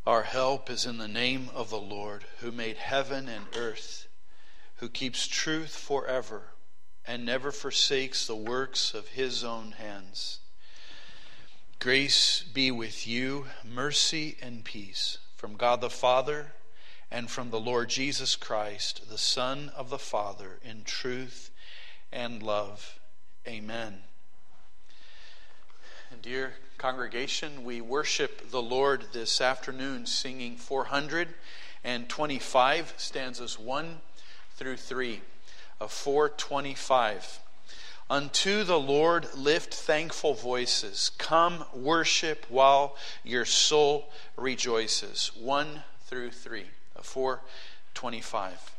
Our help is in the name of the Lord, who made heaven and earth, who keeps truth forever and never forsakes the works of his own hands. Grace be with you, mercy and peace from God the Father and from the Lord Jesus Christ, the Son of the Father, in truth and love. Amen. And dear congregation, we worship the Lord this afternoon singing 425 stanzas 1 through 3 of 425. Unto the Lord lift thankful voices. Come worship while your soul rejoices. 1 through 3 of 425.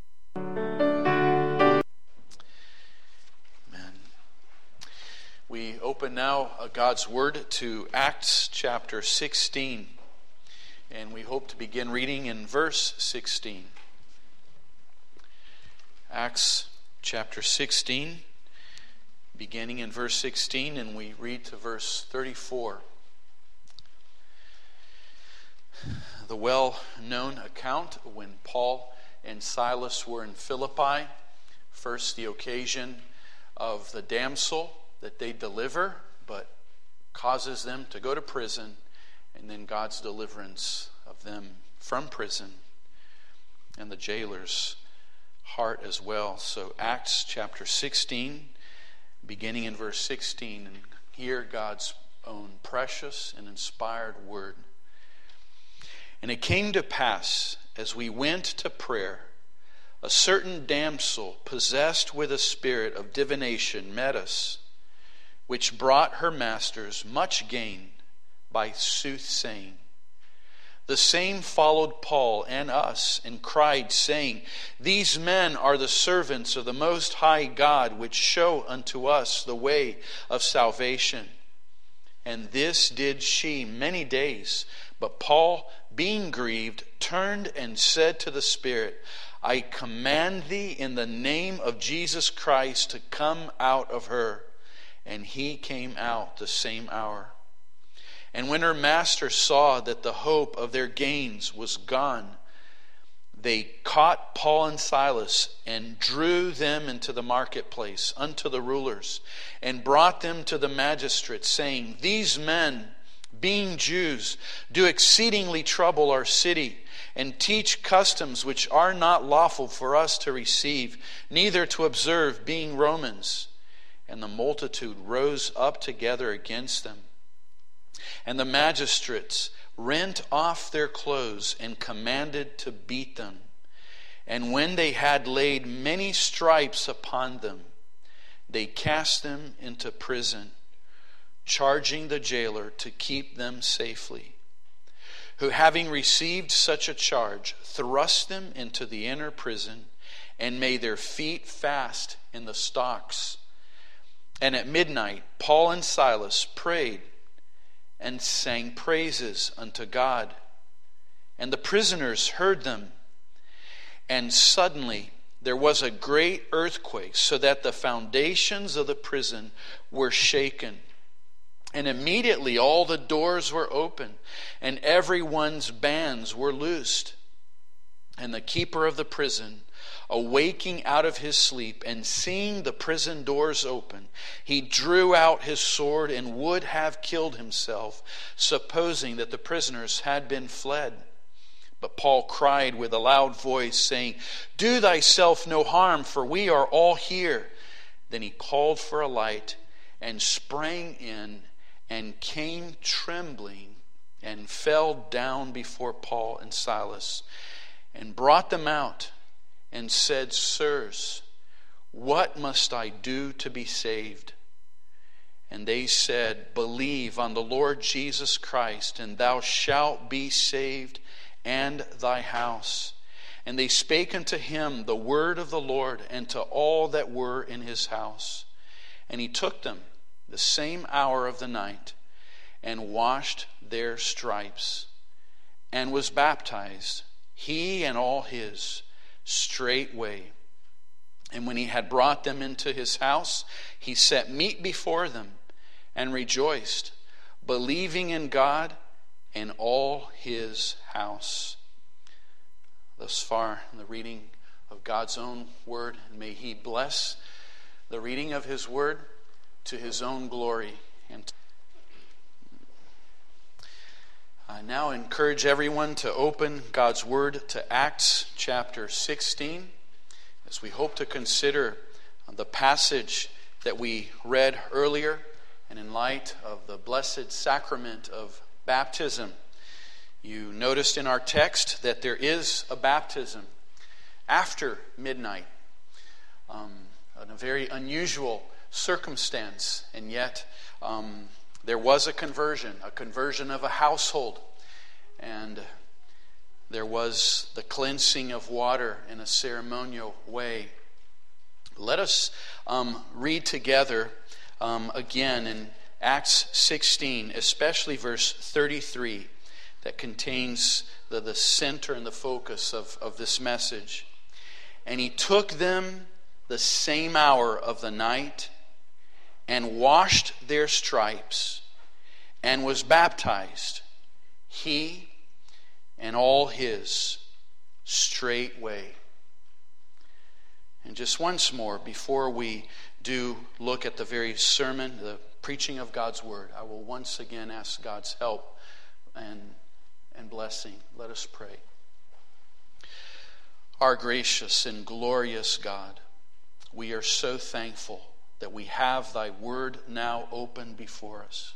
We open now God's Word to Acts chapter 16, and we hope to begin reading in verse 16. Acts chapter 16, beginning in verse 16, and we read to verse 34. The well-known account when Paul and Silas were in Philippi, first the occasion of the damsel that they deliver, but causes them to go to prison, and then God's deliverance of them from prison and the jailer's heart as well. So Acts chapter 16, beginning in verse 16, and hear God's own precious and inspired word. And it came to pass, as we went to prayer, a certain damsel possessed with a spirit of divination met us, which brought her masters much gain by soothsaying. The same followed Paul and us, and cried, saying, These men are the servants of the Most High God, which show unto us the way of salvation. And this did she many days. But Paul, being grieved, turned and said to the Spirit, I command thee in the name of Jesus Christ to come out of her. And he came out the same hour. And when her master saw that the hope of their gains was gone, they caught Paul and Silas and drew them into the marketplace unto the rulers, and brought them to the magistrates, saying, These men, being Jews, do exceedingly trouble our city, and teach customs which are not lawful for us to receive, neither to observe, being Romans. And the multitude rose up together against them. And the magistrates rent off their clothes and commanded to beat them. And when they had laid many stripes upon them, they cast them into prison, charging the jailer to keep them safely. Who, having received such a charge, thrust them into the inner prison, and made their feet fast in the stocks. And at midnight, Paul and Silas prayed and sang praises unto God. And the prisoners heard them. And suddenly there was a great earthquake, so that the foundations of the prison were shaken. And immediately all the doors were open, and everyone's bands were loosed. And the keeper of the prison, awaking out of his sleep and seeing the prison doors open, he drew out his sword and would have killed himself, supposing that the prisoners had been fled. But Paul cried with a loud voice, saying, Do thyself no harm, for we are all here. Then he called for a light and sprang in and came trembling and fell down before Paul and Silas and brought them out and said, Sirs, what must I do to be saved? And they said, Believe on the Lord Jesus Christ, and thou shalt be saved, and thy house. And they spake unto him the word of the Lord, and to all that were in his house. And he took them the same hour of the night, and washed their stripes, and was baptized, he and all his, straightway. And when he had brought them into his house, he set meat before them, and rejoiced, believing in God and all his house. Thus far, in the reading of God's own word, and may he bless the reading of his word to his own glory. And I now encourage everyone to open God's word to Acts chapter 16 as we hope to consider the passage that we read earlier, and in light of the blessed sacrament of baptism. You noticed in our text that there is a baptism after midnight, in a very unusual circumstance, and yet there was a conversion of a household, and there was the cleansing of water in a ceremonial way. Let us read together again in Acts 16, especially verse 33, that contains the center and the focus of this message. And he took them the same hour of the night, and washed their stripes, and was baptized, he and all his, straightway. And just once more, before we do look at the very sermon, the preaching of God's word, I will once again ask God's help and blessing. Let us pray. Our gracious and glorious God, we are so thankful that we have thy word now open before us.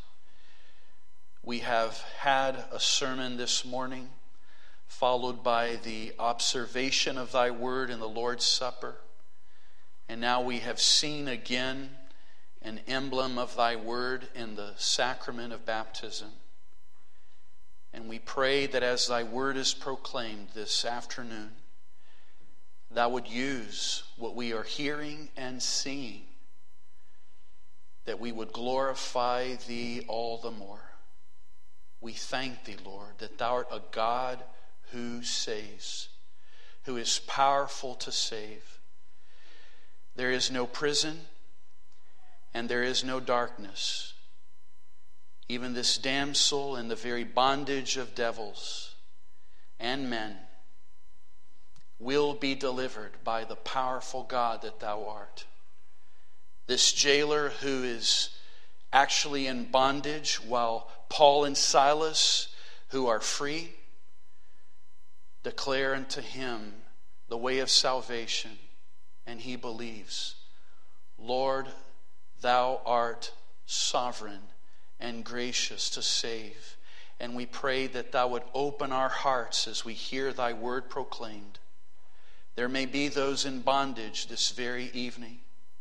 We have had a sermon this morning, followed by the observation of thy word in the Lord's Supper. And now we have seen again an emblem of thy word in the sacrament of baptism. And we pray that as thy word is proclaimed this afternoon, thou would use what we are hearing and seeing, that we would glorify thee all the more. We thank thee, Lord, that thou art a God who saves, who is powerful to save. There is no prison, and there is no darkness. Even this damsel in the very bondage of devils and men will be delivered by the powerful God that thou art. This jailer who is actually in bondage, while Paul and Silas, who are free, declare unto him the way of salvation, and he believes. Lord, thou art sovereign and gracious to save, and we pray that thou would open our hearts as we hear thy word proclaimed. There may be those in bondage this very evening.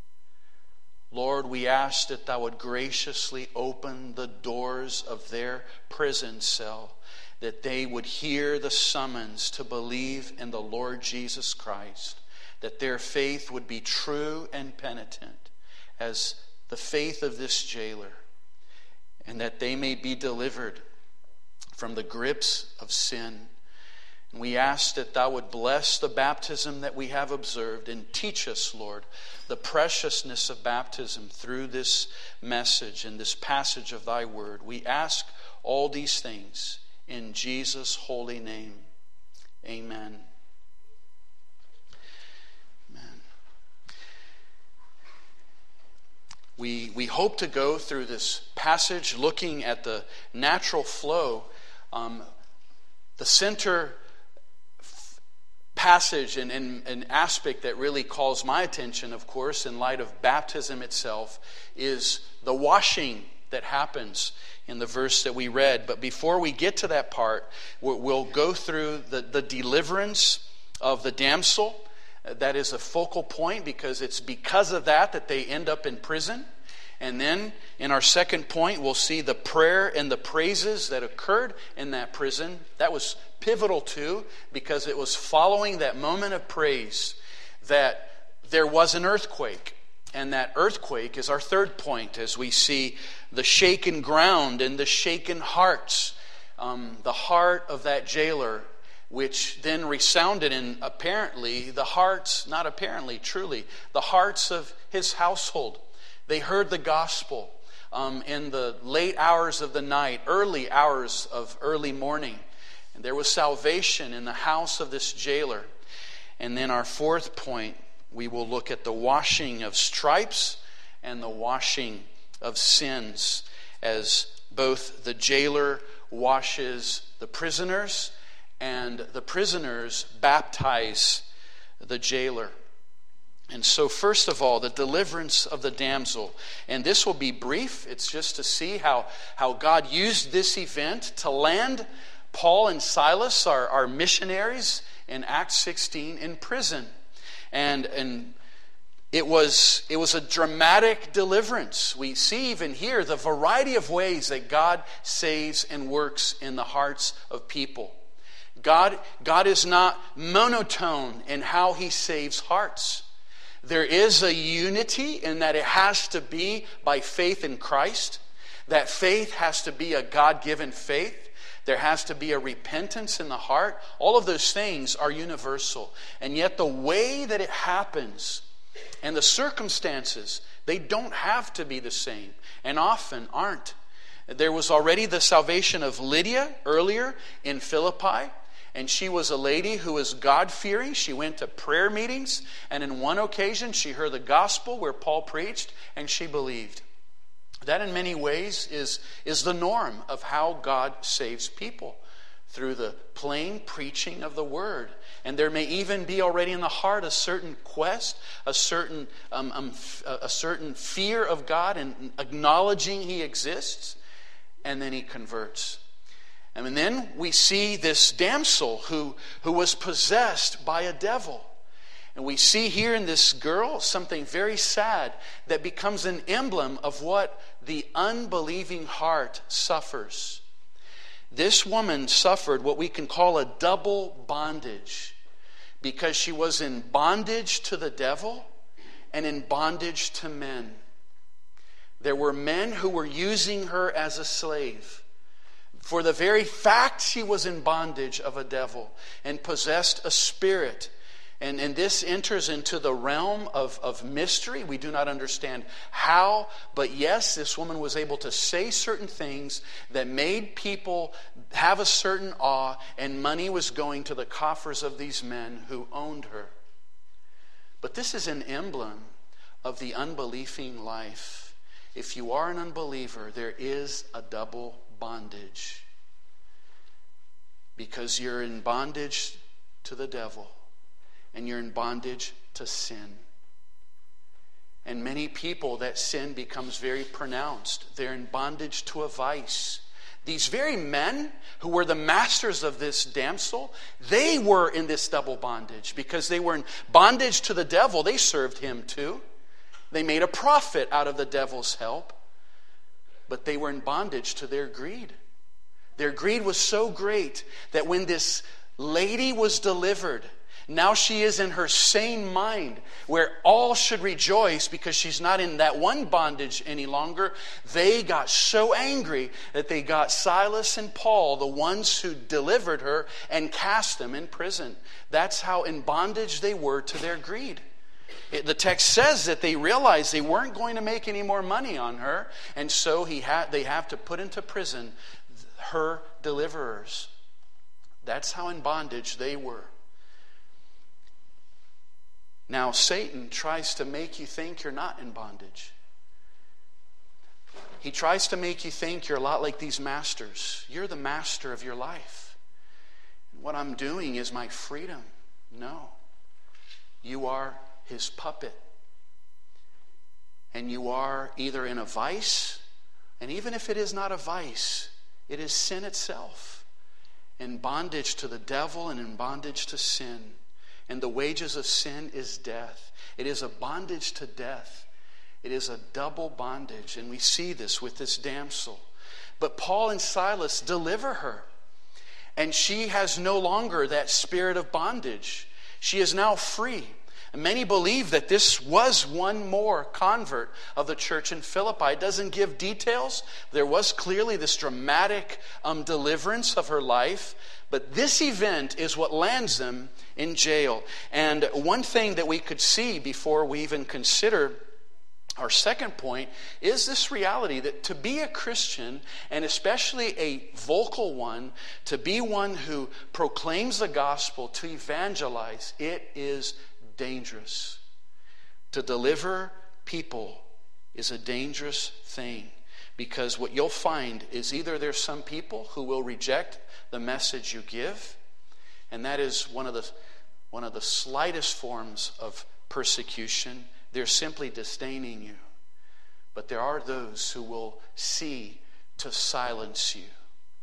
Lord, we ask that thou would graciously open the doors of their prison cell, that they would hear the summons to believe in the Lord Jesus Christ, that their faith would be true and penitent as the faith of this jailer, and that they may be delivered from the grips of sin. And we ask that thou would bless the baptism that we have observed, and teach us, Lord, the preciousness of baptism through this message and this passage of thy word. We ask all these things in Jesus' holy name. Amen. Amen. We hope to go through this passage looking at the natural flow. The center passage and an aspect that really calls my attention, of course, in light of baptism itself, is the washing that happens in the verse that we read. But before we get to that part, we'll go through the deliverance of the damsel. That is a focal point, because it's because of that they end up in prison. And then in our second point, we'll see the prayer and the praises that occurred in that prison. That was pivotal too, because it was following that moment of praise that there was an earthquake. And that earthquake is our third point, as we see the shaken ground and the shaken hearts. The heart of that jailer, which then resounded in apparently the hearts, not apparently, truly, the hearts of his household. They heard the gospel. in the late hours of the night, early hours of early morning. And there was salvation in the house of this jailer. And then our fourth point, we will look at the washing of stripes and the washing of sins, as both the jailer washes the prisoners and the prisoners baptize the jailer. And so first of all, the deliverance of the damsel. And this will be brief. It's just to see how God used this event to land Paul and Silas, our missionaries, in Acts 16 in prison. And it was a dramatic deliverance. We see even here the variety of ways that God saves and works in the hearts of people. God is not monotone in how He saves hearts. There is a unity in that it has to be by faith in Christ. That faith has to be a God-given faith. There has to be a repentance in the heart. All of those things are universal. And yet the way that it happens and the circumstances, they don't have to be the same, and often aren't. There was already the salvation of Lydia earlier in Philippi. And she was a lady who was God-fearing. She went to prayer meetings. And in one occasion, she heard the gospel where Paul preached, and she believed. That in many ways is the norm of how God saves people, through the plain preaching of the word. And there may even be already in the heart a certain quest, a certain fear of God and acknowledging He exists. And then he converts. And then we see this damsel who was possessed by a devil. And we see here in this girl something very sad that becomes an emblem of what the unbelieving heart suffers. This woman suffered what we can call a double bondage, because she was in bondage to the devil and in bondage to men. There were men who were using her as a slave. For the very fact she was in bondage of a devil and possessed a spirit. And this enters into the realm of mystery. We do not understand how, but yes, this woman was able to say certain things that made people have a certain awe, and money was going to the coffers of these men who owned her. But this is an emblem of the unbelieving life. If you are an unbeliever, there is a double bondage, because you're in bondage to the devil and you're in bondage to sin. And many people, that sin becomes very pronounced. They're in bondage to a vice. These very men who were the masters of this damsel, they were in this double bondage, because they were in bondage to the devil. They served him too. They made a profit out of the devil's help. But they were in bondage to their greed. Their greed was so great that when this lady was delivered, now she is in her sane mind, where all should rejoice because she's not in that one bondage any longer. They got so angry that they got Silas and Paul, the ones who delivered her, and cast them in prison. That's how in bondage they were to their greed. The text says that they realized they weren't going to make any more money on her, and so they have to put into prison her deliverers. That's how in bondage they were. Now Satan tries to make you think you're not in bondage. He tries to make you think you're a lot like these masters. You're the master of your life. What I'm doing is my freedom. No. You are his puppet. And you are either in a vice, and even if it is not a vice, it is sin itself. In bondage to the devil and in bondage to sin. And the wages of sin is death. It is a bondage to death. It is a double bondage. And we see this with this damsel. But Paul and Silas deliver her. And she has no longer that spirit of bondage. She is now free. And many believe that this was one more convert of the church in Philippi. It doesn't give details. There was clearly this dramatic deliverance of her life. But this event is what lands them in jail. And one thing that we could see before we even consider Our second point is this reality that to be a Christian, and especially a vocal one, to be one who proclaims the gospel, to evangelize, it is dangerous. To deliver people is a dangerous thing, because what you'll find is either there's some people who will reject the message you give, and that is one of the slightest forms of persecution. They're simply disdaining you. But there are those who will see to silence you.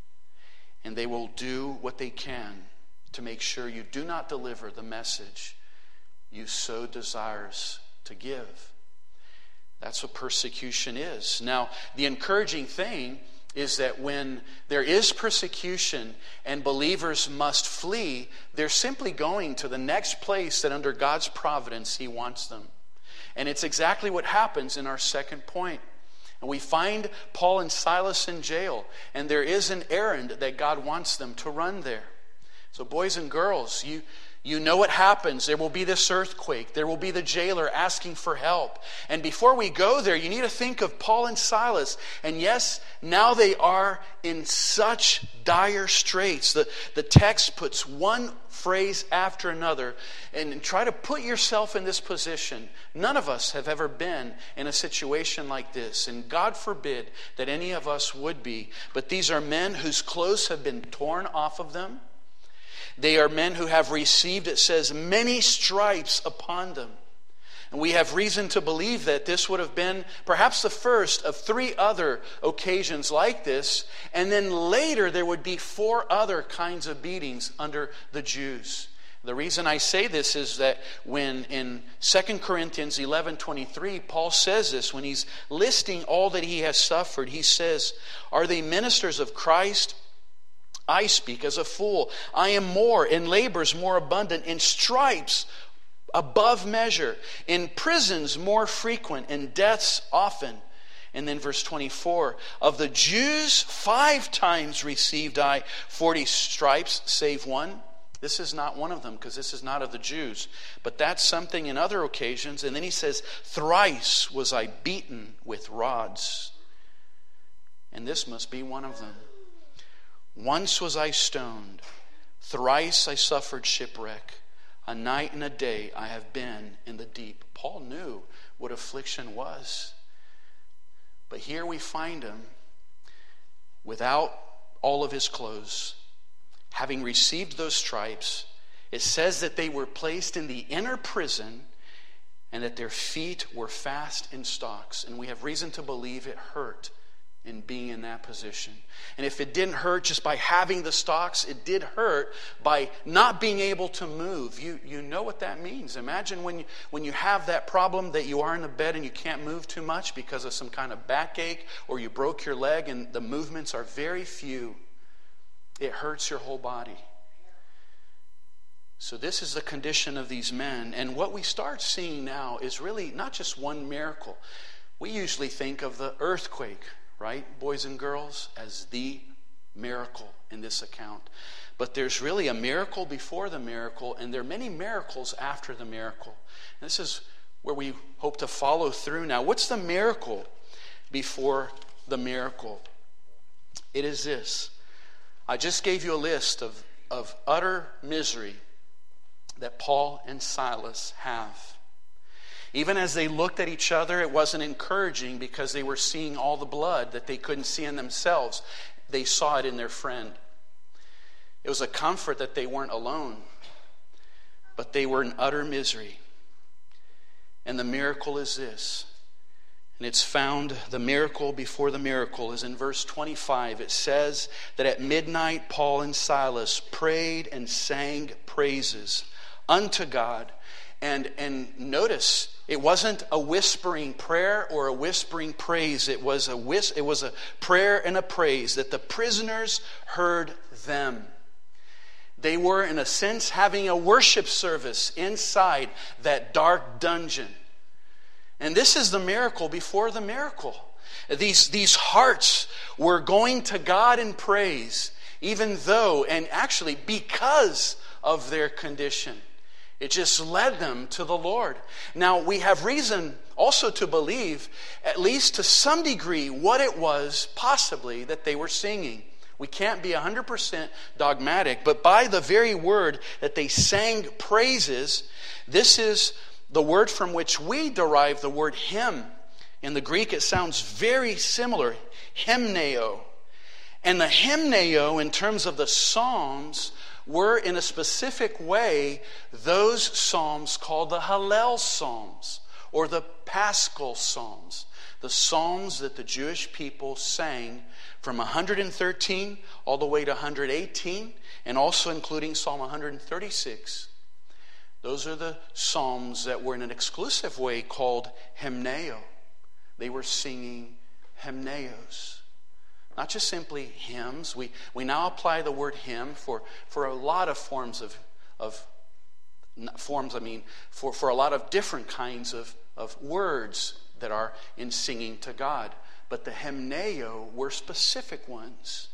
And they will do what they can to make sure you do not deliver the message you so desires to give. That's what persecution is. Now, the encouraging thing is that when there is persecution and believers must flee, they're simply going to the next place that under God's providence He wants them. And it's exactly what happens in our second point. And we find Paul and Silas in jail, and there is an errand that God wants them to run there. So boys and girls, you know what happens. There will be this earthquake. There will be the jailer asking for help. And before we go there, you need to think of Paul and Silas. And yes, now they are in such dire straits. The text puts one phrase after another. And try to put yourself in this position. None of us have ever been in a situation like this. And God forbid that any of us would be. But these are men whose clothes have been torn off of them. They are men who have received, it says, many stripes upon them. And we have reason to believe that this would have been perhaps the first of 3 other occasions like this. And then later there would be 4 other kinds of beatings under the Jews. The reason I say this is that when in 2 Corinthians 11:23, Paul says this, when he's listing all that he has suffered, he says, "Are they ministers of Christ? I speak as a fool. I am more, in labors more abundant, in stripes above measure, in prisons more frequent, in deaths often." And then verse 24, "Of the Jews 5 times received I 40 stripes, save one." This is not one of them, because this is not of the Jews. But that's something in other occasions. And then he says, "Thrice was I beaten with rods." And this must be one of them. "Once was I stoned, thrice I suffered shipwreck. A night and a day I have been in the deep." Paul knew what affliction was. But here we find him without all of his clothes, having received those stripes. It says that they were placed in the inner prison and that their feet were fast in stocks. And we have reason to believe it hurt in being in that position. And if it didn't hurt just by having the stocks, it did hurt by not being able to move. You know what that means. Imagine when you have that problem that you are in the bed and you can't move too much because of some kind of backache, or you broke your leg and the movements are very few. It hurts your whole body. So this is the condition of these men. And what we start seeing now is really not just one miracle. We usually think of the earthquake, right, boys and girls, as the miracle in this account. But there's really a miracle before the miracle, and there are many miracles after the miracle. And this is where we hope to follow through now. What's the miracle before the miracle? It is this. I just gave you a list of utter misery that Paul and Silas have. Even as they looked at each other, it wasn't encouraging, because they were seeing all the blood that they couldn't see in themselves. They saw it in their friend. It was a comfort that they weren't alone, but they were in utter misery. And the miracle is this. And it's found, the miracle before the miracle is in verse 25. It says that at midnight Paul and Silas prayed and sang praises unto God. And notice, it wasn't a whispering prayer or a whispering praise. It was a prayer and a praise that the prisoners heard them. They were, in a sense, having a worship service inside that dark dungeon. And this is the miracle before the miracle. These hearts were going to God in praise, even though, and actually because of their condition. It just led them to the Lord. Now, we have reason also to believe, at least to some degree, what it was possibly that they were singing. We can't be 100% dogmatic, but by the very word that they sang praises, this is the word from which we derive the word hymn. In the Greek, it sounds very similar, hymneo. And the hymneo, in terms of the psalms, were in a specific way those psalms called the Hallel Psalms or the Paschal Psalms. The psalms that the Jewish people sang from 113 all the way to 118, and also including Psalm 136. Those are the psalms that were in an exclusive way called hymneo. They were singing hymneos. Not just simply hymns. We now apply the word hymn for a lot of forms for a lot of different kinds of words that are in singing to God. But the hymneo were specific ones.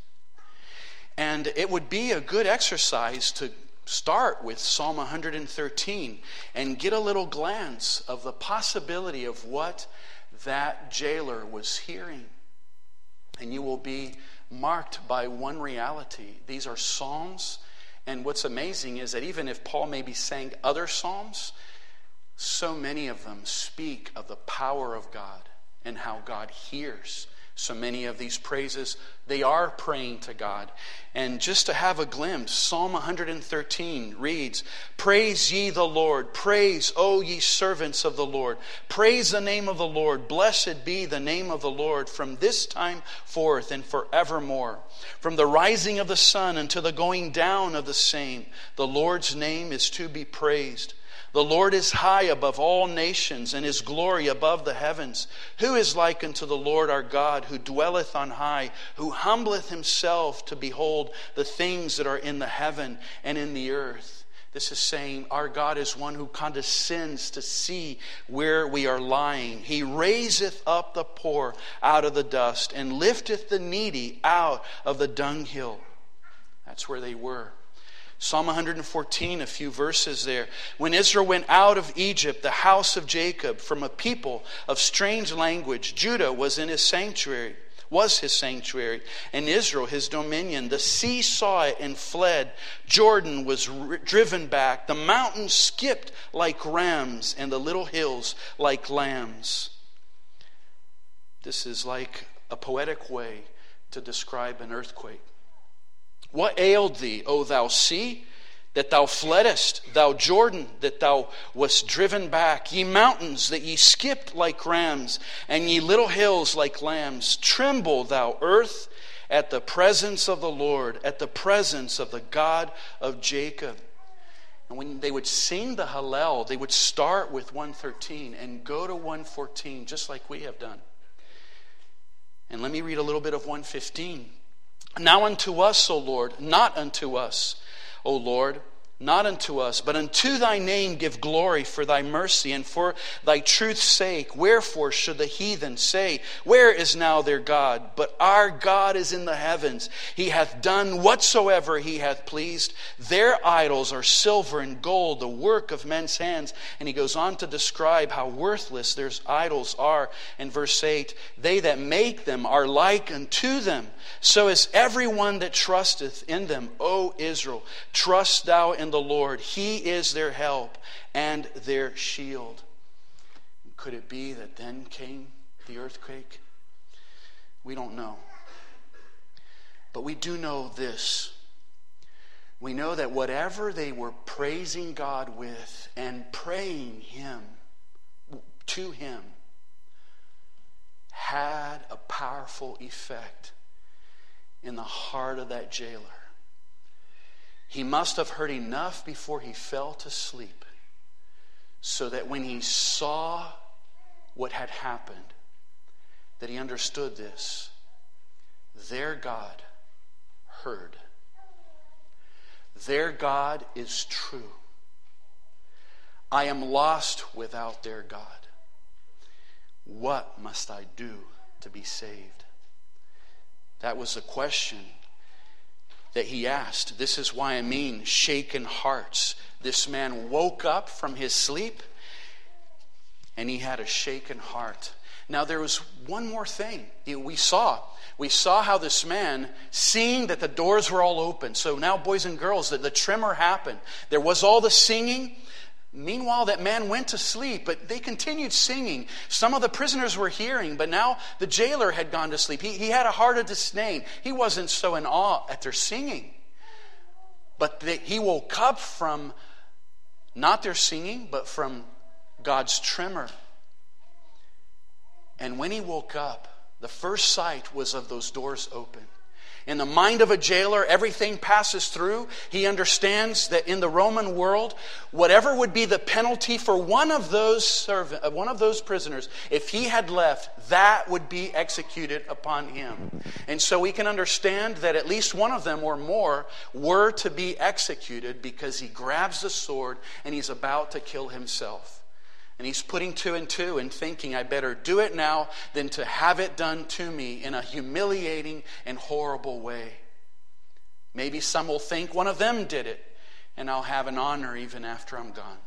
And it would be a good exercise to start with Psalm 113 and get a little glance of the possibility of what that jailer was hearing. And you will be marked by one reality. These are psalms, and what's amazing is that even if Paul maybe sang other psalms, so many of them speak of the power of God and how God hears. So many of these praises, they are praying to God. And just to have a glimpse, Psalm 113 reads, "Praise ye the Lord, praise, O ye servants of the Lord. Praise the name of the Lord, blessed be the name of the Lord from this time forth and forevermore. From the rising of the sun until the going down of the same, the Lord's name is to be praised. The Lord is high above all nations, and his glory above the heavens. Who is like unto the Lord our God, who dwelleth on high, who humbleth himself to behold the things that are in the heaven and in the earth?" This is saying our God is one who condescends to see where we are lying. He raiseth up the poor out of the dust, and lifteth the needy out of the dunghill. That's where they were. Psalm 114, a few verses there. "When Israel went out of Egypt, the house of Jacob, from a people of strange language, Judah was his sanctuary, and Israel his dominion. The sea saw it and fled. Jordan was driven back. The mountains skipped like rams, and the little hills like lambs." This is like a poetic way to describe an earthquake. "What ailed thee, O thou sea, that thou fleddest, thou Jordan, that thou wast driven back? Ye mountains, that ye skipped like rams, and ye little hills like lambs. Tremble, thou earth, at the presence of the Lord, at the presence of the God of Jacob." And when they would sing the Hallel, they would start with 113 and go to 114, just like we have done. And let me read a little bit of 115. "Now unto us, O Lord, not unto us, O Lord, not unto us, but unto thy name give glory for thy mercy and for thy truth's sake. Wherefore should the heathen say, Where is now their God? But our God is in the heavens. He hath done whatsoever he hath pleased. Their idols are silver and gold, the work of men's hands." And he goes on to describe how worthless their idols are. In verse 8, "They that make them are like unto them. So is everyone that trusteth in them. O Israel, trust thou in the Lord. He is their help and their shield." Could it be that then came the earthquake? We don't know. But we do know this. We know that whatever they were praising God with and praying to him had a powerful effect in the heart of that jailer. He must have heard enough before he fell to sleep, so that when he saw what had happened, that he understood this. Their God heard. Their God is true. I am lost without their God. What must I do to be saved? That was a question that he asked. This is why I mean shaken hearts, This man woke up from his sleep and he had a shaken heart. Now there was one more thing we saw. We saw how this man, seeing that the doors were all open. So now, boys and girls, the tremor happened. There was all the singing. Meanwhile, that man went to sleep, but they continued singing. Some of the prisoners were hearing, but now the jailer had gone to sleep. He had a heart of disdain. He wasn't so in awe at their singing. But he woke up from not their singing, but from God's tremor. And when he woke up, the first sight was of those doors open. In the mind of a jailer, everything passes through. He understands that in the Roman world, whatever would be the penalty for one of those prisoners, if he had left, that would be executed upon him. And so we can understand that at least one of them or more were to be executed because he grabs the sword and he's about to kill himself. And he's putting two and two and thinking, I better do it now than to have it done to me in a humiliating and horrible way. Maybe some will think one of them did it, and I'll have an honor even after I'm gone.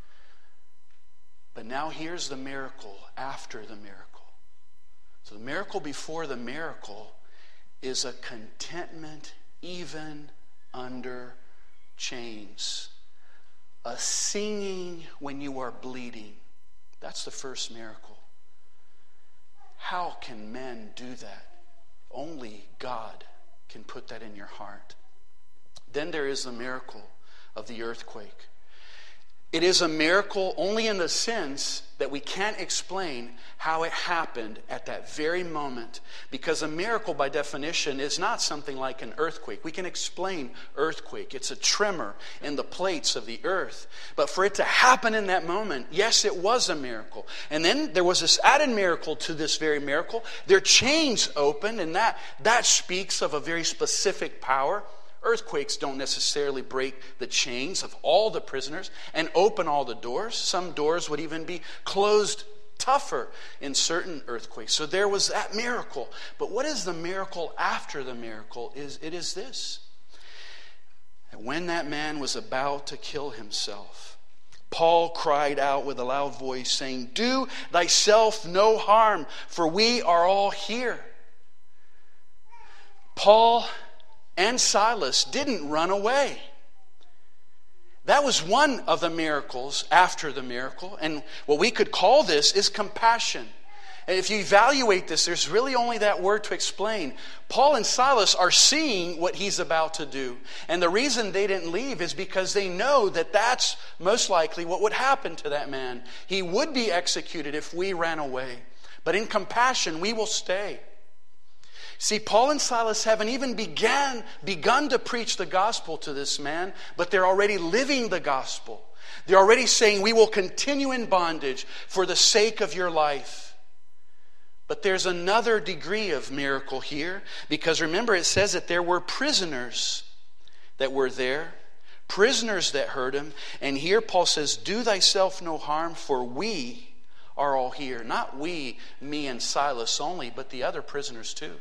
But now here's the miracle after the miracle. So the miracle before the miracle is a contentment even under chains. A singing when you are bleeding. That's the first miracle. How can men do that? Only God can put that in your heart. Then there is the miracle of the earthquake. It is a miracle only in the sense that we can't explain how it happened at that very moment. Because a miracle, by definition, is not something like an earthquake. We can explain earthquake. It's a tremor in the plates of the earth. But for it to happen in that moment, yes, it was a miracle. And then there was this added miracle to this very miracle. Their chains opened, and that speaks of a very specific power. Earthquakes don't necessarily break the chains of all the prisoners and open all the doors. Some doors would even be closed tougher in certain earthquakes. So there was that miracle. But what is the miracle after the miracle? It is this. When that man was about to kill himself, Paul cried out with a loud voice, saying, "Do thyself no harm, for we are all here." Paul and Silas didn't run away. That was one of the miracles after the miracle. And what we could call this is compassion. And if you evaluate this, there's really only that word to explain. Paul and Silas are seeing what he's about to do. And the reason they didn't leave is because they know that that's most likely what would happen to that man. He would be executed if we ran away. But in compassion, we will stay. See, Paul and Silas haven't even begun to preach the gospel to this man, but they're already living the gospel. They're already saying, we will continue in bondage for the sake of your life. But there's another degree of miracle here, because remember it says that there were prisoners that were there, prisoners that heard him. And here Paul says, do thyself no harm, for we are all here. Not we, me and Silas only, but the other prisoners too.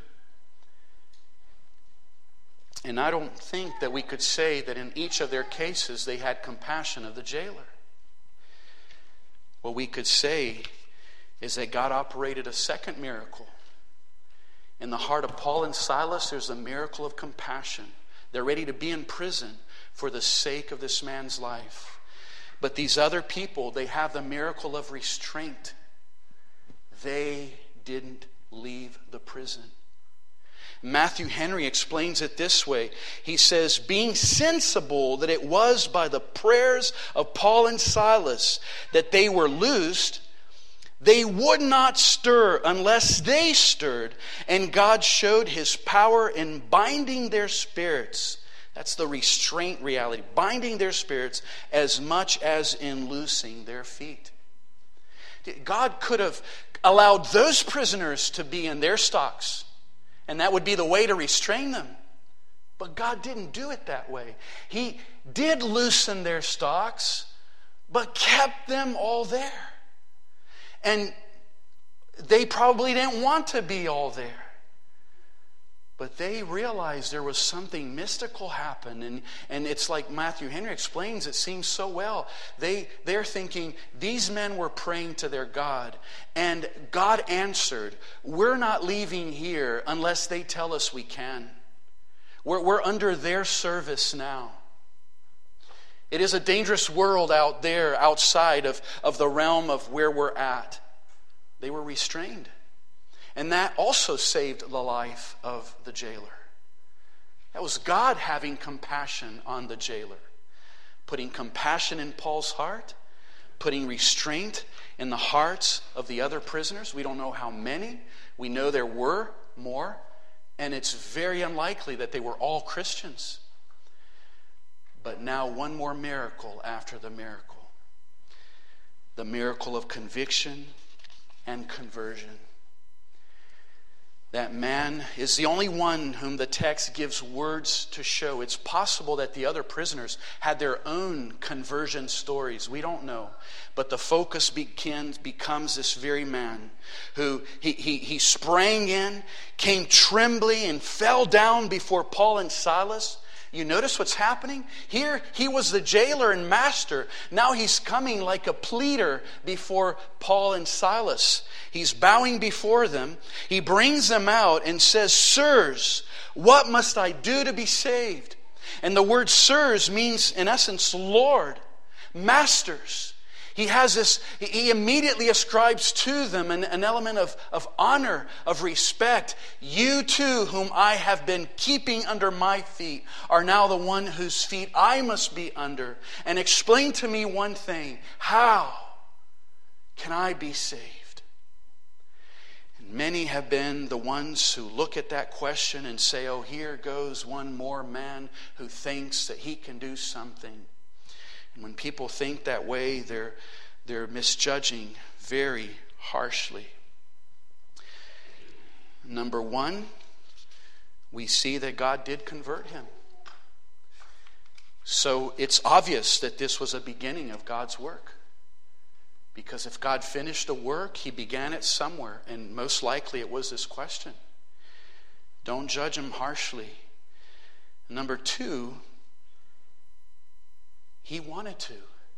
And I don't think that we could say that in each of their cases they had compassion of the jailer. What we could say is that God operated a second miracle. In the heart of Paul and Silas, there's a miracle of compassion. They're ready to be in prison for the sake of this man's life. But these other people, they have the miracle of restraint. They didn't leave the prison. Matthew Henry explains it this way. He says, being sensible that it was by the prayers of Paul and Silas that they were loosed, they would not stir unless they stirred, and God showed his power in binding their spirits. That's the restraint reality. Binding their spirits as much as in loosing their feet. God could have allowed those prisoners to be in their stocks, and that would be the way to restrain them. But God didn't do it that way. He did loosen their stocks, but kept them all there. And they probably didn't want to be all there. But they realized there was something mystical happen. And it's like Matthew Henry explains, it seems so well. They're thinking, these men were praying to their God. And God answered, we're not leaving here unless they tell us we can. We're under their service now. It is a dangerous world out there, outside of the realm of where we're at. They were restrained. And that also saved the life of the jailer. That was God having compassion on the jailer. Putting compassion in Paul's heart. Putting restraint in the hearts of the other prisoners. We don't know how many. We know there were more. And it's very unlikely that they were all Christians. But now one more miracle after the miracle. The miracle of conviction and conversion. That man is the only one whom the text gives words to show. It's possible that the other prisoners had their own conversion stories. We don't know. But the focus becomes this very man who he sprang in, came trembling, and fell down before Paul and Silas. You notice what's happening? Here, he was the jailer and master. Now he's coming like a pleader before Paul and Silas. He's bowing before them. He brings them out and says, "Sirs, what must I do to be saved?" And the word sirs means, in essence, Lord, masters. He immediately ascribes to them an element of honor, of respect. You too, whom I have been keeping under my feet, are now the one whose feet I must be under. And explain to me one thing. How can I be saved? And many have been the ones who look at that question and say, oh, here goes one more man who thinks that he can do something. And when people think that way, they're misjudging very harshly. Number one, we see that God did convert him. So it's obvious that this was a beginning of God's work. Because if God finished a work, he began it somewhere. And most likely it was this question. Don't judge him harshly. Number two, he wanted to.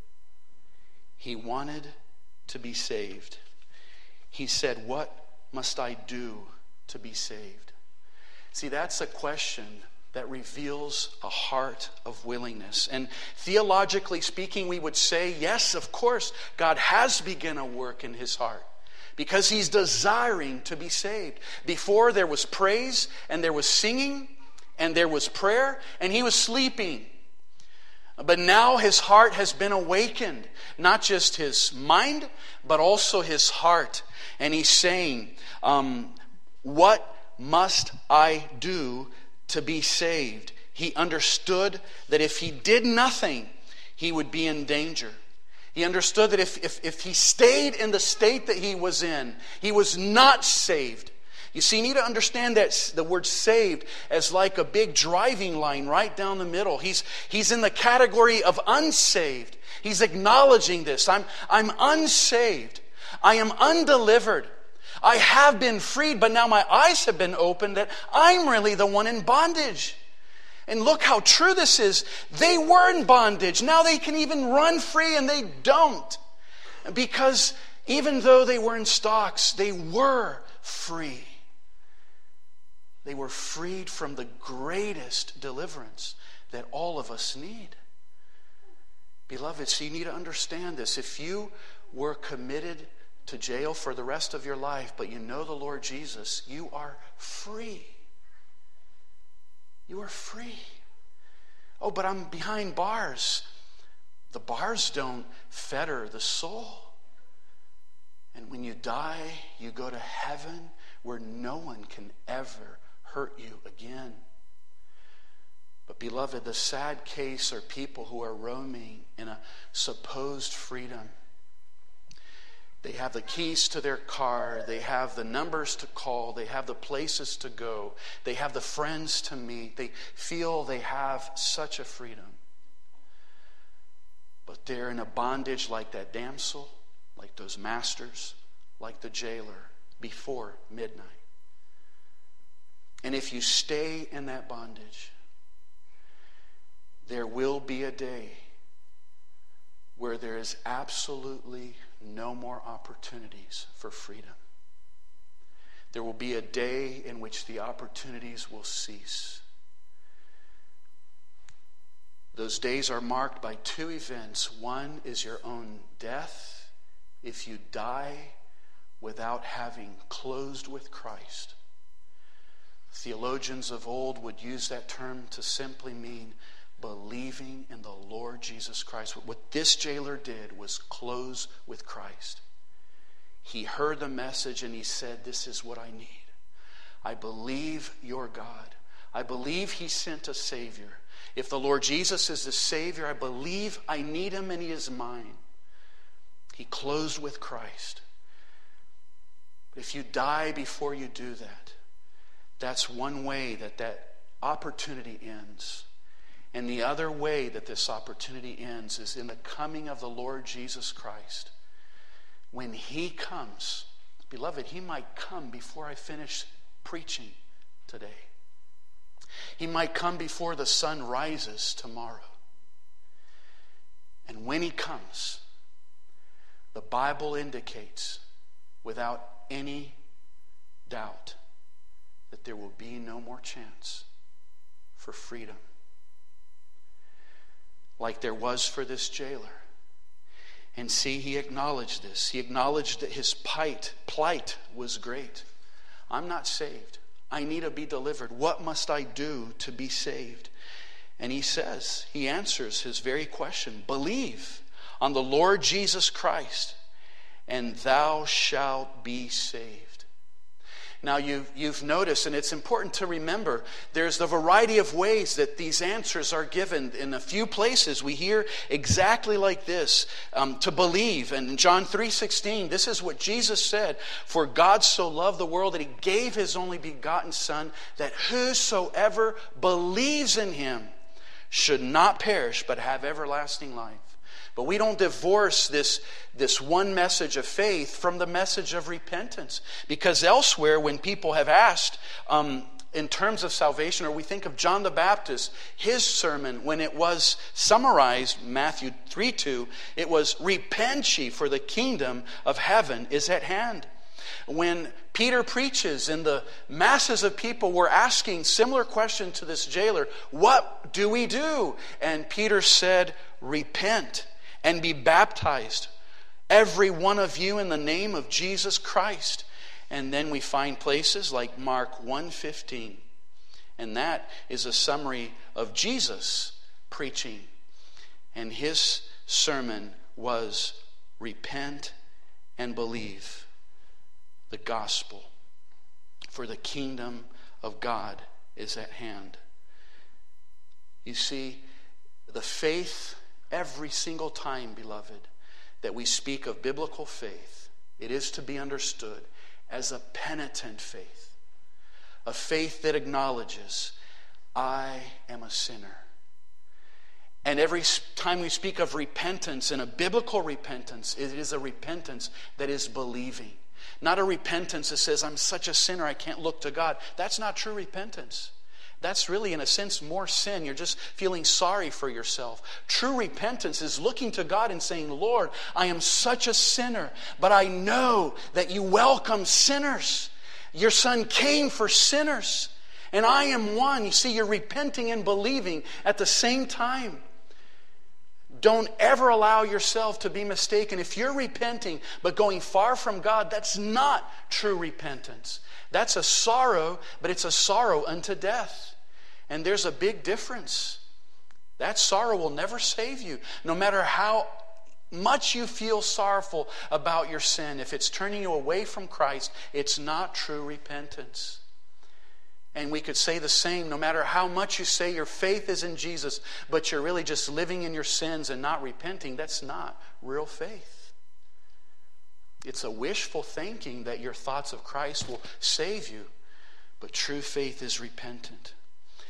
He wanted to be saved. He said, what must I do to be saved? See, that's a question that reveals a heart of willingness. And theologically speaking, we would say, yes, of course, God has begun a work in his heart. Because he's desiring to be saved. Before there was praise, and there was singing, and there was prayer, and he was sleeping. But now his heart has been awakened. Not just his mind, but also his heart. And he's saying, what must I do to be saved? He understood that if he did nothing, he would be in danger. He understood that if he stayed in the state that he was in, he was not saved. You see, you need to understand that the word saved as like a big driving line right down the middle. He's in the category of unsaved. He's acknowledging this. I'm unsaved. I am undelivered. I have been freed, but now my eyes have been opened that I'm really the one in bondage. And look how true this is. They were in bondage. Now they can even run free, and they don't. Because even though they were in stocks, they were free. They were freed from the greatest deliverance that all of us need. Beloved, so you need to understand this. If you were committed to jail for the rest of your life, but you know the Lord Jesus, you are free. You are free. Oh, but I'm behind bars. The bars don't fetter the soul. And when you die, you go to heaven where no one can ever hurt you again. But beloved, the sad case are people who are roaming in a supposed freedom. They have the keys to their car. They have the numbers to call. They have the places to go. They have the friends to meet. They feel they have such a freedom. But they're in a bondage like that damsel, like those masters, like the jailer before midnight. And if you stay in that bondage, there will be a day where there is absolutely no more opportunities for freedom. There will be a day in which the opportunities will cease. Those days are marked by two events. One is your own death if you die without having closed with Christ. Theologians of old would use that term to simply mean believing in the Lord Jesus Christ. What this jailer did was close with Christ. He heard the message and he said, this is what I need. I believe you're God. I believe he sent a Savior. If the Lord Jesus is the Savior, I believe I need him and he is mine. He closed with Christ. If you die before you do that, that's one way that opportunity ends. And the other way that this opportunity ends is in the coming of the Lord Jesus Christ. When he comes, beloved, he might come before I finish preaching today. He might come before the sun rises tomorrow. And when he comes, the Bible indicates without any doubt that there will be no more chance for freedom. Like there was for this jailer. And see, he acknowledged this. He acknowledged that his plight was great. I'm not saved. I need to be delivered. What must I do to be saved? And he answers his very question. Believe on the Lord Jesus Christ, and thou shalt be saved. Now you've noticed, and it's important to remember, there's the variety of ways that these answers are given. In a few places we hear exactly like this, to believe. And in John 3:16, this is what Jesus said, for God so loved the world that he gave his only begotten Son, that whosoever believes in him should not perish but have everlasting life. But we don't divorce this one message of faith from the message of repentance. Because elsewhere, when people have asked in terms of salvation, or we think of John the Baptist, his sermon, when it was summarized, Matthew 3:2, it was, repent ye, for the kingdom of heaven is at hand. When Peter preaches and the masses of people were asking similar question to this jailer, what do we do? And Peter said, repent and be baptized, every one of you, in the name of Jesus Christ. And then we find places like Mark 1:15. And that is a summary of Jesus preaching. And his sermon was, repent and believe the gospel, for the kingdom of God is at hand. You see, the faith, every single time, beloved, that we speak of biblical faith, it is to be understood as a penitent faith. A faith that acknowledges, I am a sinner. And every time we speak of repentance, and a biblical repentance, it is a repentance that is believing. Not a repentance that says, I'm such a sinner, I can't look to God. That's not true repentance. That's really, in a sense, more sin. You're just feeling sorry for yourself. True repentance is looking to God and saying, Lord, I am such a sinner, but I know that you welcome sinners. Your Son came for sinners, and I am one. You see, you're repenting and believing at the same time. Don't ever allow yourself to be mistaken. If you're repenting but going far from God, that's not true repentance. That's a sorrow, but it's a sorrow unto death. And there's a big difference. That sorrow will never save you. No matter how much you feel sorrowful about your sin, if it's turning you away from Christ, it's not true repentance. And we could say the same, no matter how much you say your faith is in Jesus, but you're really just living in your sins and not repenting, that's not real faith. It's a wishful thinking that your thoughts of Christ will save you, but true faith is repentant.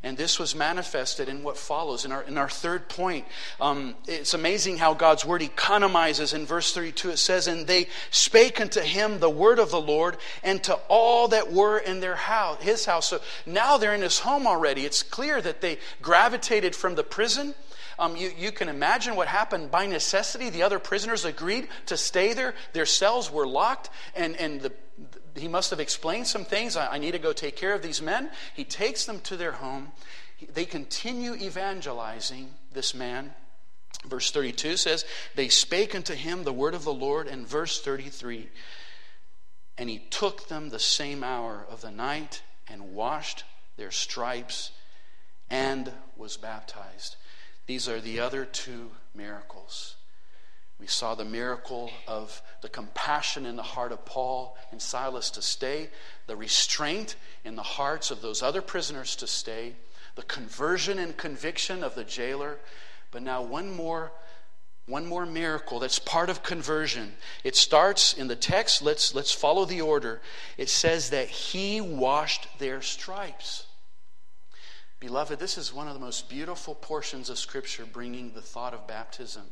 And this was manifested in what follows, in our third point. It's amazing how God's word economizes. In verse 32 it says, "And they spake unto him the word of the Lord, and to all that were in their house, his house." So now they're in his home already. It's clear that they gravitated from the prison. You can imagine what happened by necessity. The other prisoners agreed to stay there. Their cells were locked, and he must have explained some things. I need to go take care of these men. He takes them to their home. They continue evangelizing this man. Verse 32 says, "They spake unto him the word of the Lord." And verse 33, "And he took them the same hour of the night, and washed their stripes, and was baptized." These are the other two miracles. We saw the miracle of the compassion in the heart of Paul and Silas to stay, the restraint in the hearts of those other prisoners to stay, the conversion and conviction of the jailer. But now one more miracle that's part of conversion. It starts in the text. Let's follow the order. It says that he washed their stripes. Beloved, this is one of the most beautiful portions of Scripture bringing the thought of baptism.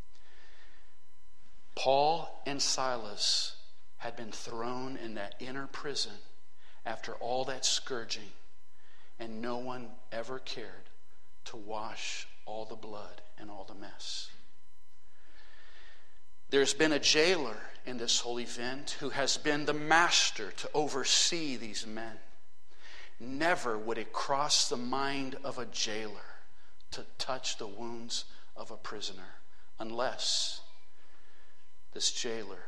Paul and Silas had been thrown in that inner prison after all that scourging, and no one ever cared to wash all the blood and all the mess. There's been a jailer in this whole event who has been the master to oversee these men. Never would it cross the mind of a jailer to touch the wounds of a prisoner unless this jailer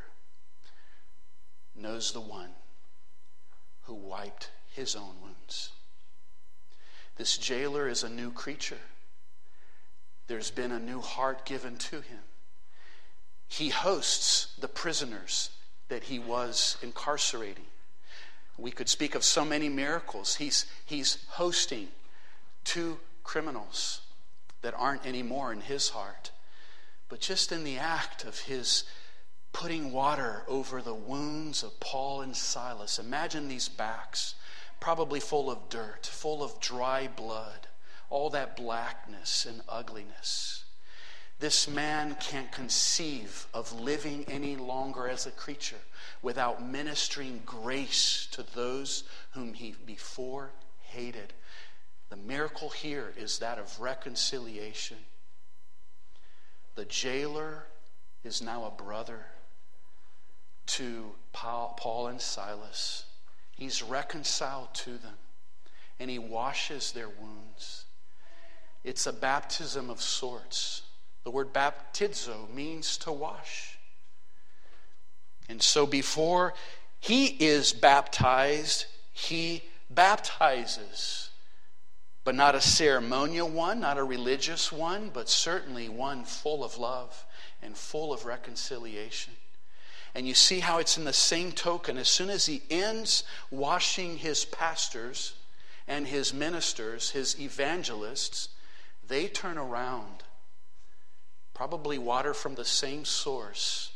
knows the one who wiped his own wounds. This jailer is a new creature. There's been a new heart given to him. He hosts the prisoners that he was incarcerating. We could speak of so many miracles. He's hosting two criminals that aren't anymore in his heart. But just in the act of his putting water over the wounds of Paul and Silas. Imagine these backs, probably full of dirt, full of dry blood, all that blackness and ugliness. This man can't conceive of living any longer as a creature without ministering grace to those whom he before hated. The miracle here is that of reconciliation. The jailer is now a brother to Paul and Silas. He's reconciled to them, and he washes their wounds. It's a baptism of sorts. The word baptizo means to wash. And so before he is baptized, he baptizes. But not a ceremonial one, not a religious one, but certainly one full of love and full of reconciliation. And you see how it's in the same token. As soon as he ends washing his pastors and his ministers, his evangelists, they turn around, probably water from the same source,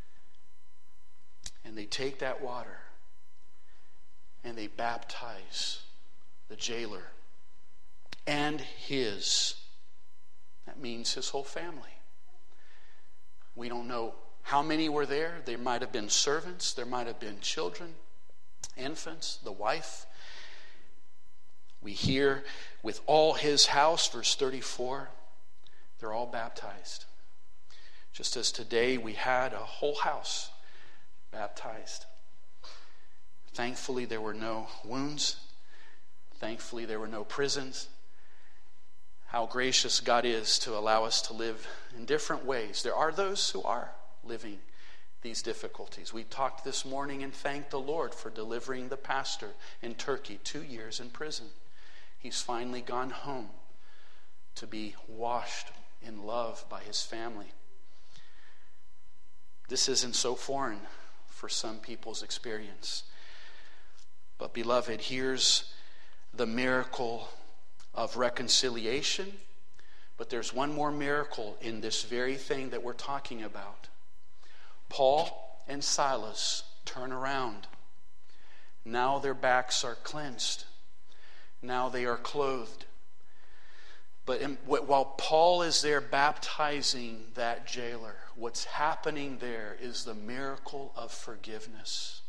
and they take that water and they baptize the jailer and that means his whole family. We don't know how many were there. There might have been servants, there might have been children, infants, the wife. We hear with all his house, verse 34, they're all baptized. Just as today we had a whole house baptized. Thankfully there were no wounds. Thankfully there were no prisons. How gracious God is to allow us to live in different ways. There are those who are living these difficulties. We talked this morning and thanked the Lord for delivering the pastor in Turkey 2 years in prison. He's finally gone home to be washed in love by his family. This isn't so foreign for some people's experience. But beloved, here's the miracle of reconciliation. But there's one more miracle in this very thing that we're talking about. Paul and Silas turn around. Now their backs are cleansed. Now they are clothed. But while Paul is there baptizing that jailer, what's happening there is the miracle of forgiveness.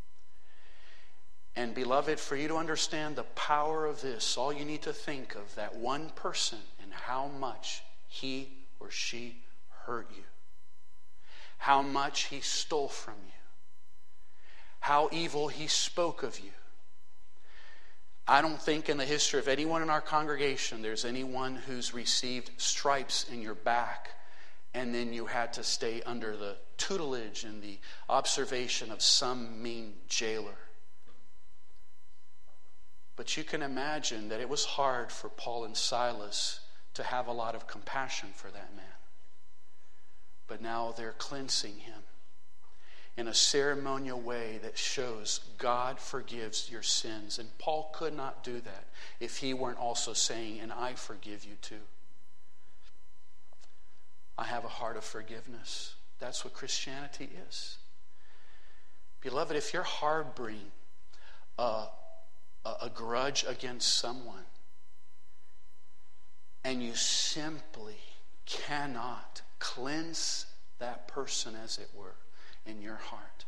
And beloved, for you to understand the power of this, all you need to think of that one person and how much he or she hurt you. How much he stole from you. How evil he spoke of you. I don't think in the history of anyone in our congregation there's anyone who's received stripes in your back and then you had to stay under the tutelage and the observation of some mean jailer. But you can imagine that it was hard for Paul and Silas to have a lot of compassion for that man. But now they're cleansing him in a ceremonial way that shows God forgives your sins. And Paul could not do that if he weren't also saying, and I forgive you too. I have a heart of forgiveness. That's what Christianity is. Beloved, if you're harboring a grudge against someone and you simply cannot cleanse that person, as it were, in your heart,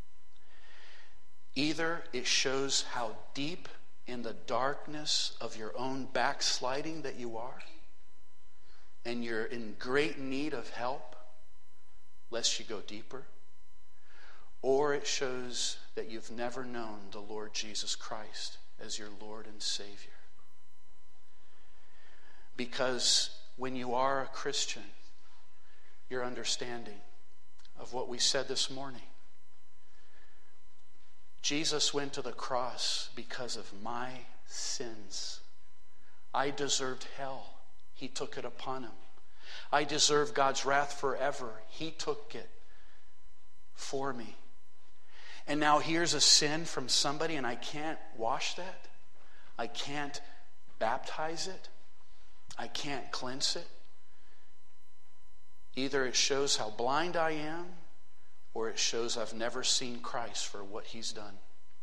either it shows how deep in the darkness of your own backsliding that you are, and you're in great need of help, lest you go deeper, or it shows that you've never known the Lord Jesus Christ as your Lord and Savior. Because when you are a Christian, your understanding of what we said this morning, Jesus went to the cross because of my sins. I deserved hell. He took it upon him. I deserved God's wrath forever. He took it for me. And now here's a sin from somebody and I can't wash that. I can't baptize it. I can't cleanse it. Either it shows how blind I am, or it shows I've never seen Christ for what he's done.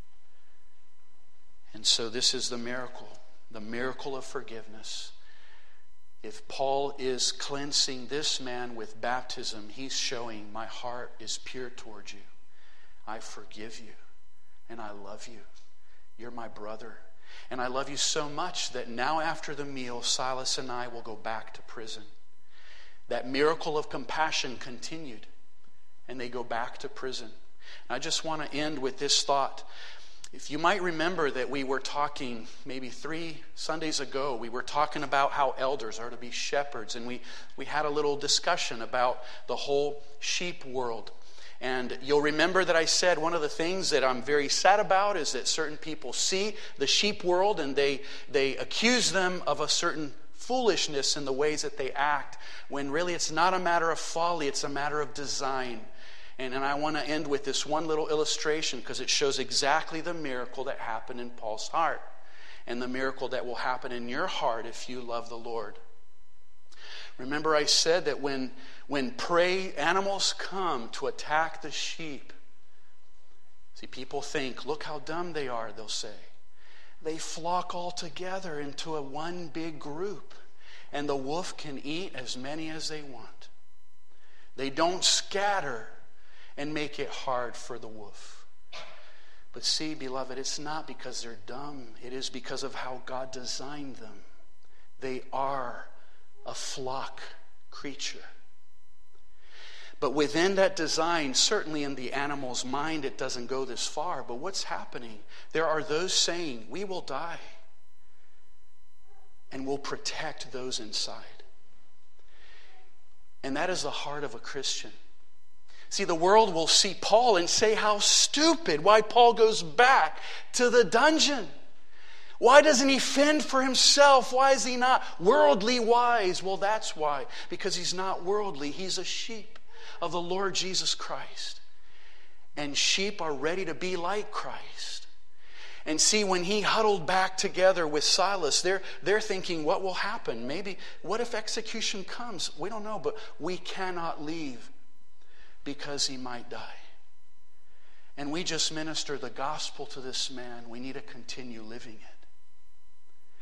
And so this is the miracle of forgiveness. If Paul is cleansing this man with baptism, he's showing my heart is pure towards you. I forgive you, and I love you. You're my brother. And I love you so much that now after the meal, Silas and I will go back to prison. That miracle of compassion continued, and they go back to prison. And I just want to end with this thought. If you might remember that we were talking maybe 3 Sundays ago, we were talking about how elders are to be shepherds, and we had a little discussion about the whole sheep world. And you'll remember that I said one of the things that I'm very sad about is that certain people see the sheep world and they accuse them of a certain foolishness in the ways that they act, when really it's not a matter of folly, it's a matter of design. And I want to end with this one little illustration because it shows exactly the miracle that happened in Paul's heart and the miracle that will happen in your heart if you love the Lord. Remember I said that when prey animals come to attack the sheep, see, people think, look how dumb they are, they'll say. They flock all together into a one big group, and the wolf can eat as many as they want. They don't scatter and make it hard for the wolf. But see, beloved, it's not because they're dumb. It is because of how God designed them. They are a flock creature. But within that design, certainly in the animal's mind, it doesn't go this far. But what's happening? There are those saying, we will die. And we'll protect those inside. And that is the heart of a Christian. See, the world will see Paul and say how stupid, why Paul goes back to the dungeon. Why doesn't he fend for himself? Why is he not worldly wise? Well, that's why. Because he's not worldly. He's a sheep of the Lord Jesus Christ. And sheep are ready to be like Christ. And see, when he huddled back together with Silas, they're thinking, what will happen? Maybe, what if execution comes? We don't know, but we cannot leave because he might die. And we just minister the gospel to this man. We need to continue living it.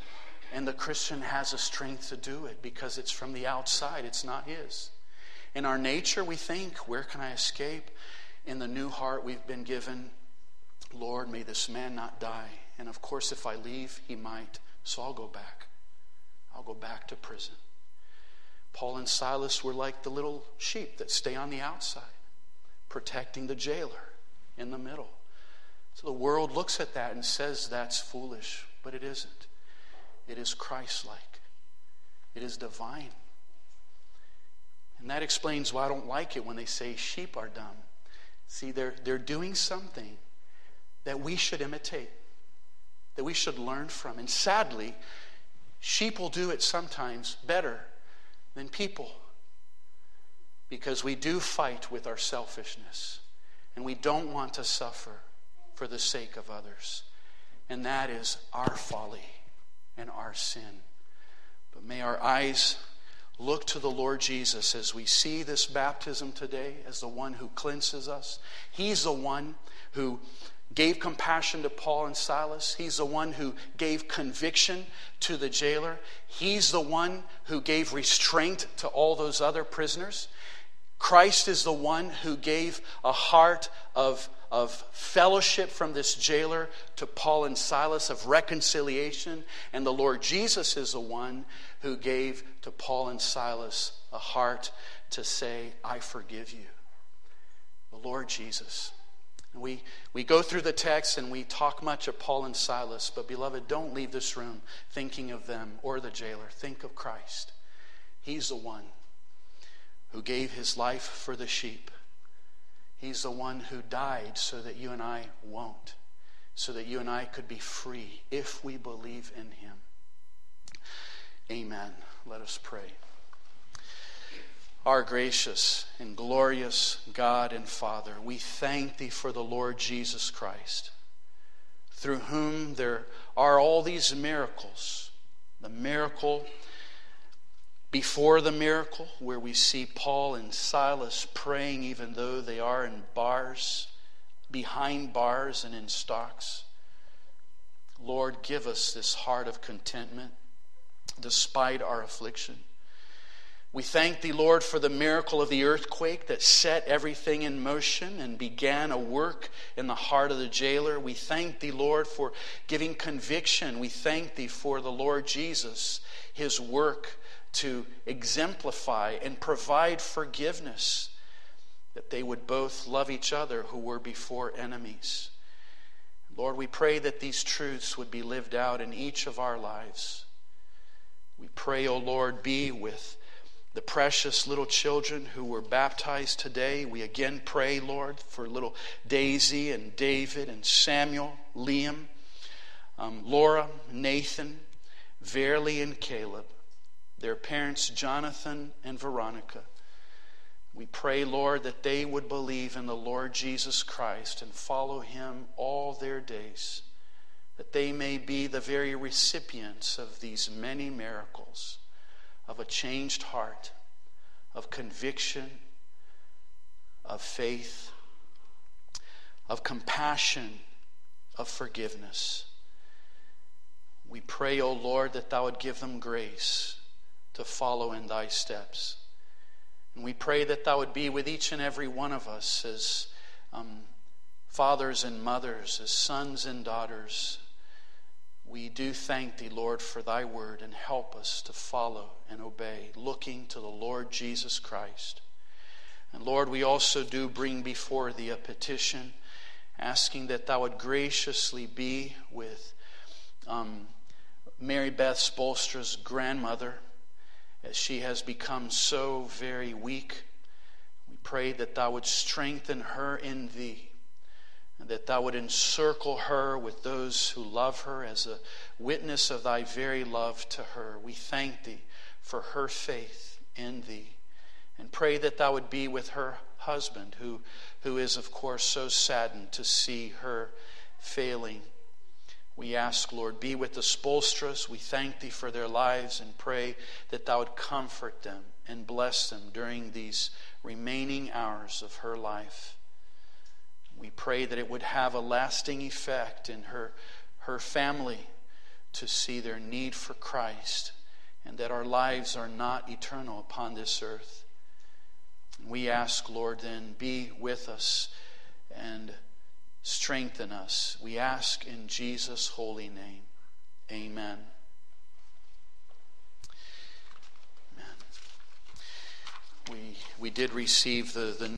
And the Christian has a strength to do it because it's from the outside. It's not his. In our nature, we think, where can I escape? In the new heart we've been given, Lord, may this man not die. And of course, if I leave, he might. So I'll go back. I'll go back to prison. Paul and Silas were like the little sheep that stay on the outside, protecting the jailer in the middle. So the world looks at that and says that's foolish, but it isn't. It is Christ-like. It is divine. And that explains why I don't like it when they say sheep are dumb. See, they're doing something that we should imitate, that we should learn from. And sadly, sheep will do it sometimes better than people, because we do fight with our selfishness, and we don't want to suffer for the sake of others. And that is our folly and our sin. But may our eyes look to the Lord Jesus as we see this baptism today as the one who cleanses us. He's the one who gave compassion to Paul and Silas. He's the one who gave conviction to the jailer. He's the one who gave restraint to all those other prisoners. Christ is the one who gave a heart of fellowship from this jailer to Paul and Silas, of reconciliation. And the Lord Jesus is the one who gave to Paul and Silas a heart to say, I forgive you. The Lord Jesus. And we go through the text and we talk much of Paul and Silas, but beloved, don't leave this room thinking of them or the jailer. Think of Christ. He's the one who gave his life for the sheep. He's the one who died so that you and I won't, so that you and I could be free if we believe in him. Amen. Let us pray. Our gracious and glorious God and Father, we thank thee for the Lord Jesus Christ, through whom there are all these miracles. The miracle before the miracle, where we see Paul and Silas praying even though they are in bars, behind bars and in stocks. Lord, give us this heart of contentment despite our affliction. We thank thee, Lord, for the miracle of the earthquake that set everything in motion and began a work in the heart of the jailer. We thank thee, Lord, for giving conviction. We thank thee for the Lord Jesus, his work to exemplify and provide forgiveness, that they would both love each other who were before enemies. Lord, we pray that these truths would be lived out in each of our lives. We pray, O Lord, be with the precious little children who were baptized today. We again pray, Lord, for little Daisy and David and Samuel, Liam, Laura, Nathan, Verily and Caleb, their parents Jonathan and Veronica. We pray, Lord, that they would believe in the Lord Jesus Christ and follow him all their days, that they may be the very recipients of these many miracles, of a changed heart, of conviction, of faith, of compassion, of forgiveness. We pray, O Lord, that thou would give them grace to follow in thy steps. And we pray that thou would be with each and every one of us as fathers and mothers, as sons and daughters. We do thank thee, Lord, for thy word, and help us to follow and obey, looking to the Lord Jesus Christ. And Lord, we also do bring before thee a petition, asking that thou would graciously be with Mary Beth Spolstra's grandmother, as she has become so very weak. We pray that thou would strengthen her in thee, and that thou would encircle her with those who love her as a witness of thy very love to her. We thank thee for her faith in thee, and pray that thou would be with her husband, who is, of course, so saddened to see her failing. We ask, Lord, be with the Spolstras. We thank thee for their lives and pray that thou would comfort them and bless them during these remaining hours of her life. We pray that it would have a lasting effect in her family, to see their need for Christ and that our lives are not eternal upon this earth. We ask, Lord, then be with us and strengthen us. We ask in Jesus' holy name. Amen. Amen. We did receive the